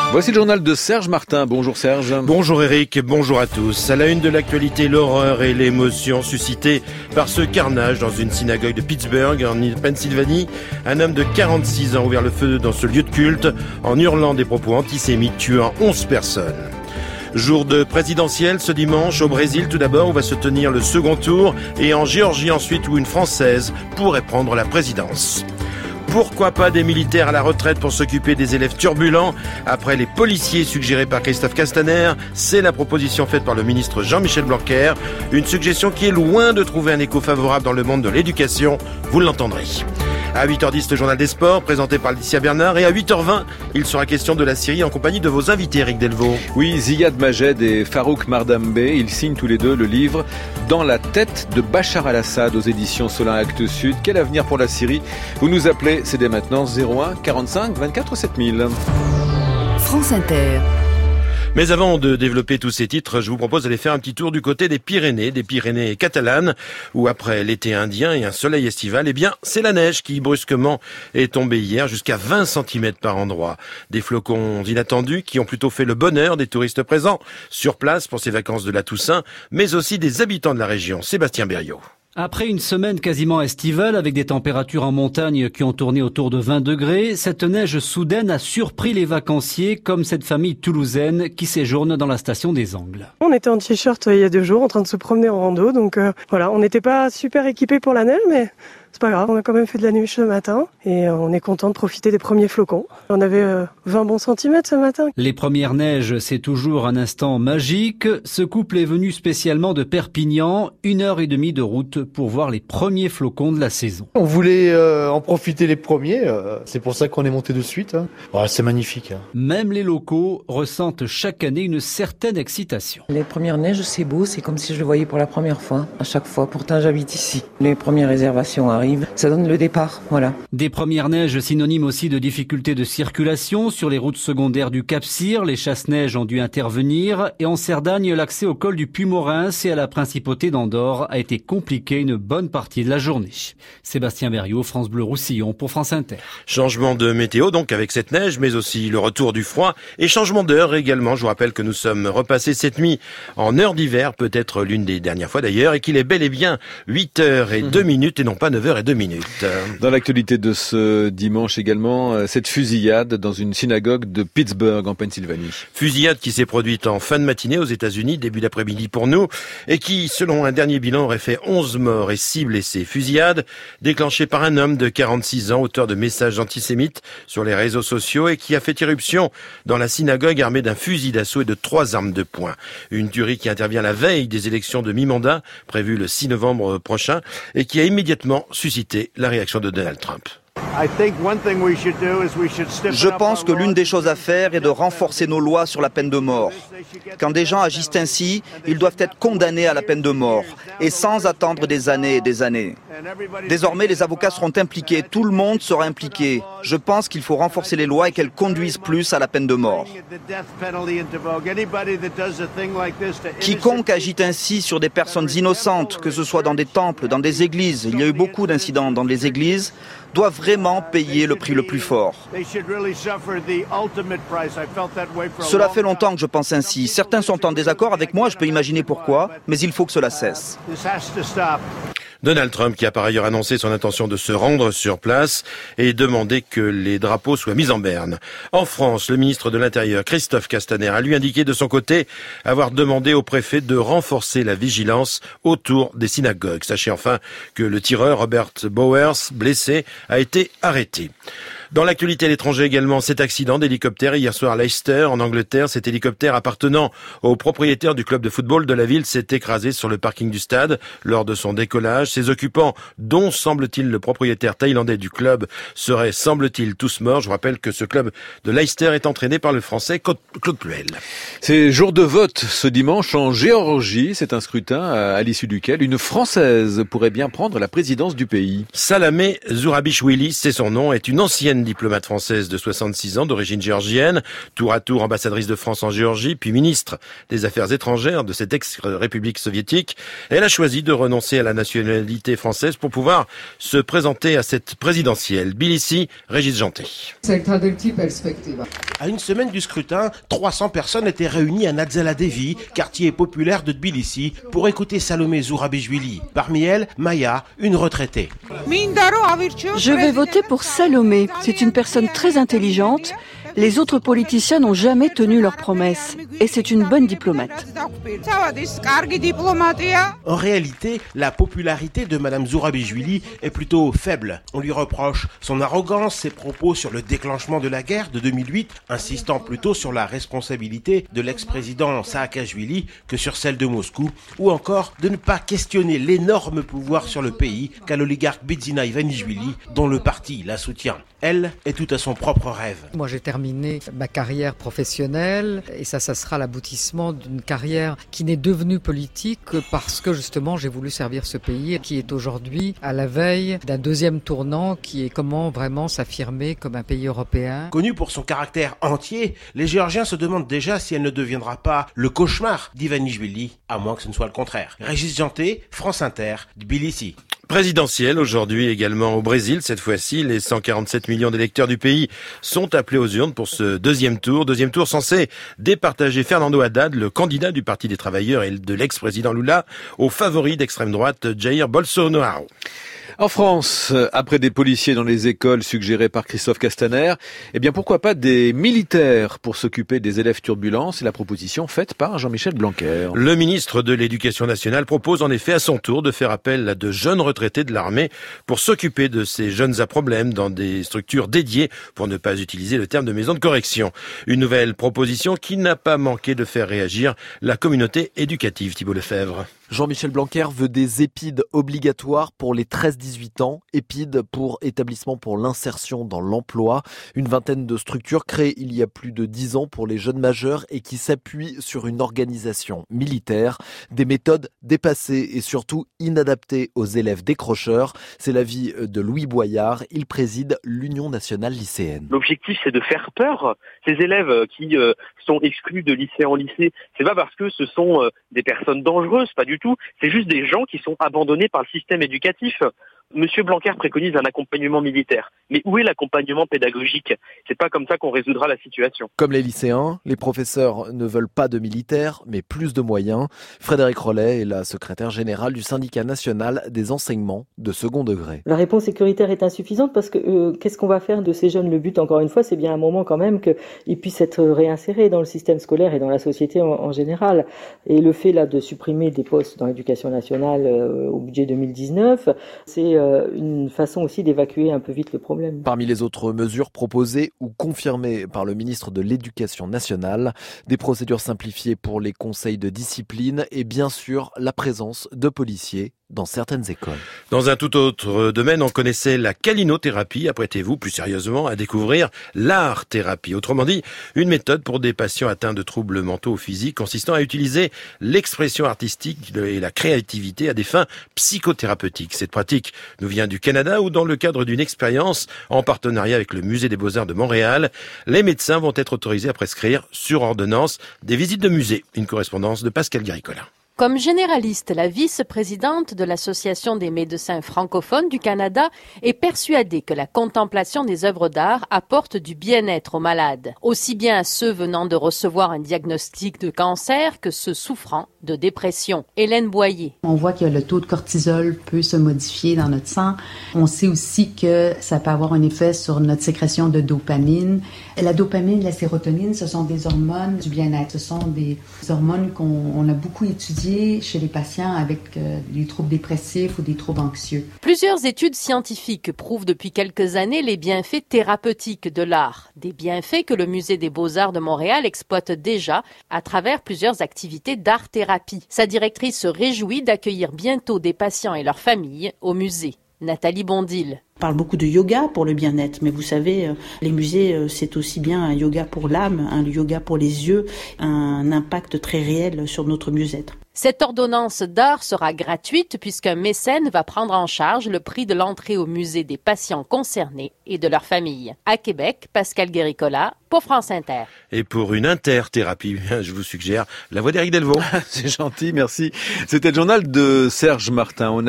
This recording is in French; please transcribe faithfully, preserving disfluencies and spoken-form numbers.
Voici le journal de Serge Martin. Bonjour Serge. Bonjour Eric, bonjour à tous. À la une de l'actualité, l'horreur et l'émotion suscitées par ce carnage dans une synagogue de Pittsburgh, en Pennsylvanie. Un homme de quarante-six ans a ouvert le feu dans ce lieu de culte en hurlant des propos antisémites, tuant onze personnes. Jour de présidentielle ce dimanche au Brésil tout d'abord où va se tenir le second tour et en Géorgie ensuite où une Française pourrait prendre la présidence. Pourquoi pas des militaires à la retraite pour s'occuper des élèves turbulents après les policiers suggérés par Christophe Castaner? C'est la proposition faite par le ministre Jean-Michel Blanquer. Une suggestion qui est loin de trouver un écho favorable dans le monde de l'éducation. Vous l'entendrez. À huit heures dix, le journal des sports, présenté par Laetitia Bernard. Et à huit heures vingt, il sera question de la Syrie en compagnie de vos invités, Eric Delvaux. Oui, Ziad Majed et Farouk Mardambe, ils signent tous les deux le livre « Dans la tête de Bachar al-Assad » aux éditions Solin Actes Sud. Quel avenir pour la Syrie? Vous nous appelez, c'est dès maintenant zéro un quarante-cinq vingt-quatre sept mille. France Inter. Mais avant de développer tous ces titres, je vous propose d'aller faire un petit tour du côté des Pyrénées, des Pyrénées catalanes, où après l'été indien et un soleil estival, eh bien, c'est la neige qui brusquement est tombée hier, jusqu'à vingt centimètres par endroit. Des flocons inattendus qui ont plutôt fait le bonheur des touristes présents sur place pour ces vacances de la Toussaint, mais aussi des habitants de la région. Sébastien Berriot. Après une semaine quasiment estivale avec des températures en montagne qui ont tourné autour de vingt degrés, cette neige soudaine a surpris les vacanciers comme cette famille toulousaine qui séjourne dans la station des Angles. On était en t-shirt il y a deux jours en train de se promener en rando, donc euh, voilà, on n'était pas super équipés pour la neige, mais c'est pas grave, on a quand même fait de la neige ce matin et on est content de profiter des premiers flocons. On avait euh, vingt bons centimètres ce matin. Les premières neiges, c'est toujours un instant magique. Ce couple est venu spécialement de Perpignan, une heure et demie de route pour voir les premiers flocons de la saison. On voulait euh, en profiter les premiers, euh, c'est pour ça qu'on est monté de suite. Hein. Ouais, c'est magnifique. Hein. Même les locaux ressentent chaque année une certaine excitation. Les premières neiges, c'est beau, c'est comme si je le voyais pour la première fois, à chaque fois. Pourtant, j'habite ici. Les premières réservations arrivent, ça donne le départ, voilà. Des premières neiges synonymes aussi de difficultés de circulation. Sur les routes secondaires du Cap-Cyr, les chasse-neige ont dû intervenir. Et en Cerdagne, l'accès au col du Puy-Morins et à la principauté d'Andorre a été compliqué une bonne partie de la journée. Sébastien Berriot, France Bleu Roussillon pour France Inter. Changement de météo donc avec cette neige, mais aussi le retour du froid et changement d'heure également. Je vous rappelle que nous sommes repassés cette nuit en heure d'hiver, peut-être l'une des dernières fois d'ailleurs, et qu'il est bel et bien huit heures et deux minutes et non pas neuf heures et deux minutes. Dans l'actualité de ce dimanche également, cette fusillade dans une synagogue de Pittsburgh en Pennsylvanie. Fusillade qui s'est produite en fin de matinée aux États-Unis, début d'après-midi pour nous, et qui, selon un dernier bilan, aurait fait onze morts et six blessés. Fusillade déclenchée par un homme de quarante-six ans, auteur de messages antisémites sur les réseaux sociaux et qui a fait irruption dans la synagogue armé d'un fusil d'assaut et de trois armes de poing. Une tuerie qui intervient la veille des élections de mi-mandat, prévues le six novembre prochain, et qui a immédiatement suscité la réaction de Donald Trump. Je pense que l'une des choses à faire est de renforcer nos lois sur la peine de mort. Quand des gens agissent ainsi, ils doivent être condamnés à la peine de mort, et sans attendre des années et des années. Désormais, les avocats seront impliqués, tout le monde sera impliqué. Je pense qu'il faut renforcer les lois et qu'elles conduisent plus à la peine de mort. Quiconque agit ainsi sur des personnes innocentes, que ce soit dans des temples, dans des églises, il y a eu beaucoup d'incidents dans les églises, doit vraiment payer le prix le plus fort. Cela fait longtemps que je pense ainsi. Certains sont en désaccord avec moi, je peux imaginer pourquoi, mais il faut que cela cesse. Donald Trump qui a par ailleurs annoncé son intention de se rendre sur place et demandé que les drapeaux soient mis en berne. En France, le ministre de l'Intérieur, Christophe Castaner, a lui indiqué de son côté avoir demandé au préfet de renforcer la vigilance autour des synagogues. Sachez enfin que le tireur Robert Bowers, blessé, a été arrêté. Dans l'actualité à l'étranger également, cet accident d'hélicoptère hier soir à Leicester, en Angleterre. Cet hélicoptère appartenant au propriétaire du club de football de la ville s'est écrasé sur le parking du stade lors de son décollage. Ses occupants, dont semble-t-il le propriétaire thaïlandais du club, seraient semble-t-il tous morts. Je vous rappelle que ce club de Leicester est entraîné par le français Claude Puel. C'est jour de vote ce dimanche en Géorgie. C'est un scrutin à l'issue duquel une Française pourrait bien prendre la présidence du pays. Salamé Zourabichvili, c'est son nom, est une ancienne jeune diplomate française de soixante-six ans d'origine géorgienne, tour à tour ambassadrice de France en Géorgie, puis ministre des Affaires étrangères de cette ex-république soviétique. Elle a choisi de renoncer à la nationalité française pour pouvoir se présenter à cette présidentielle. Tbilissi, Régis Janté. À une semaine du scrutin, trois cents personnes étaient réunies à Nadzala-Devi, quartier populaire de Tbilissi, pour écouter Salomé Zourabichvili. Parmi elles, Maya, une retraitée. Je vais voter pour Salomé. C'est une personne très intelligente. Les autres politiciens n'ont jamais tenu leurs promesses. Et c'est une bonne diplomate. En réalité, la popularité de Madame Zourabichvili est plutôt faible. On lui reproche son arrogance, ses propos sur le déclenchement de la guerre de deux mille huit, insistant plutôt sur la responsabilité de l'ex-président Saakashvili que sur celle de Moscou, ou encore de ne pas questionner l'énorme pouvoir sur le pays qu'a l'oligarque Bidzina Ivanishvili, dont le parti la soutient. Elle est tout à son propre rêve. Moi, j'ai terminé ma carrière professionnelle et ça, ça sera l'aboutissement d'une carrière qui n'est devenue politique que parce que justement j'ai voulu servir ce pays qui est aujourd'hui à la veille d'un deuxième tournant qui est comment vraiment s'affirmer comme un pays européen. Connue pour son caractère entier, les Géorgiens se demandent déjà si elle ne deviendra pas le cauchemar d'Ivanishvili, à moins que ce ne soit le contraire. Régis Janté, France Inter, Tbilissi. Présidentielle aujourd'hui également au Brésil. Cette fois-ci, les cent quarante-sept millions d'électeurs du pays sont appelés aux urnes pour ce deuxième tour. Deuxième tour censé départager Fernando Haddad, le candidat du Parti des Travailleurs et de l'ex-président Lula, au favori d'extrême droite Jair Bolsonaro. En France, après des policiers dans les écoles suggérés par Christophe Castaner, eh bien pourquoi pas des militaires pour s'occuper des élèves turbulents? C'est la proposition faite par Jean-Michel Blanquer. Le ministre de l'Éducation nationale propose en effet à son tour de faire appel à de jeunes retraités de l'armée pour s'occuper de ces jeunes à problème dans des structures dédiées, pour ne pas utiliser le terme de maison de correction. Une nouvelle proposition qui n'a pas manqué de faire réagir la communauté éducative. Thibault Lefebvre. Jean-Michel Blanquer veut des épides obligatoires pour les treize dix-huit ans, épides pour établissement pour l'insertion dans l'emploi. Une vingtaine de structures créées il y a plus de dix ans pour les jeunes majeurs et qui s'appuient sur une organisation militaire. Des méthodes dépassées et surtout inadaptées aux élèves décrocheurs. C'est l'avis de Louis Boyard. Il préside l'Union nationale lycéenne. L'objectif, c'est de faire peur. Ces élèves qui euh, sont exclus de lycée en lycée, c'est pas parce que ce sont euh, des personnes dangereuses, pas du tout. C'est juste des gens qui sont abandonnés par le système éducatif. Monsieur Blanquer préconise un accompagnement militaire. Mais où est l'accompagnement pédagogique? C'est pas comme ça qu'on résoudra la situation. Comme les lycéens, les professeurs ne veulent pas de militaires, mais plus de moyens. Frédéric Rollet est la secrétaire générale du syndicat national des enseignements de second degré. La réponse sécuritaire est insuffisante parce que euh, qu'est-ce qu'on va faire de ces jeunes? Le but, encore une fois, c'est bien un moment quand même qu'ils puissent être réinsérés dans le système scolaire et dans la société en, en général. Et le fait là de supprimer des postes dans l'éducation nationale euh, au budget deux mille dix-neuf, c'est une façon aussi d'évacuer un peu vite le problème. Parmi les autres mesures proposées ou confirmées par le ministre de l'Éducation nationale, des procédures simplifiées pour les conseils de discipline et bien sûr la présence de policiers dans certaines écoles. Dans un tout autre domaine, on connaissait la calinothérapie. Apprêtez-vous plus sérieusement à découvrir l'art-thérapie. Autrement dit, une méthode pour des patients atteints de troubles mentaux ou physiques consistant à utiliser l'expression artistique et la créativité à des fins psychothérapeutiques. Cette pratique nous vient du Canada où, dans le cadre d'une expérience en partenariat avec le Musée des Beaux-Arts de Montréal, les médecins vont être autorisés à prescrire sur ordonnance des visites de musée. Une correspondance de Pascal Guéricola. Comme généraliste, la vice-présidente de l'Association des médecins francophones du Canada est persuadée que la contemplation des œuvres d'art apporte du bien-être aux malades, aussi bien à ceux venant de recevoir un diagnostic de cancer que ceux souffrant de dépression. Hélène Boyer. On voit que le taux de cortisol peut se modifier dans notre sang. On sait aussi que ça peut avoir un effet sur notre sécrétion de dopamine. La dopamine, la sérotonine, ce sont des hormones du bien-être. Ce sont des hormones qu'on on a beaucoup étudiées chez les patients avec euh, des troubles dépressifs ou des troubles anxieux. Plusieurs études scientifiques prouvent depuis quelques années les bienfaits thérapeutiques de l'art. Des bienfaits que le Musée des Beaux-Arts de Montréal exploite déjà à travers plusieurs activités d'art-thérapie. Sa directrice se réjouit d'accueillir bientôt des patients et leurs familles au musée. Nathalie Bondil. On parle beaucoup de yoga pour le bien-être, mais vous savez, les musées, c'est aussi bien un yoga pour l'âme, un yoga pour les yeux, un impact très réel sur notre mieux-être. Cette ordonnance d'art sera gratuite puisqu'un mécène va prendre en charge le prix de l'entrée au musée des patients concernés et de leur famille. À Québec, Pascal Guéricola pour France Inter. Et pour une interthérapie, je vous suggère la voix d'Éric Delvaux. C'est gentil, merci. C'était le journal de Serge Martin. On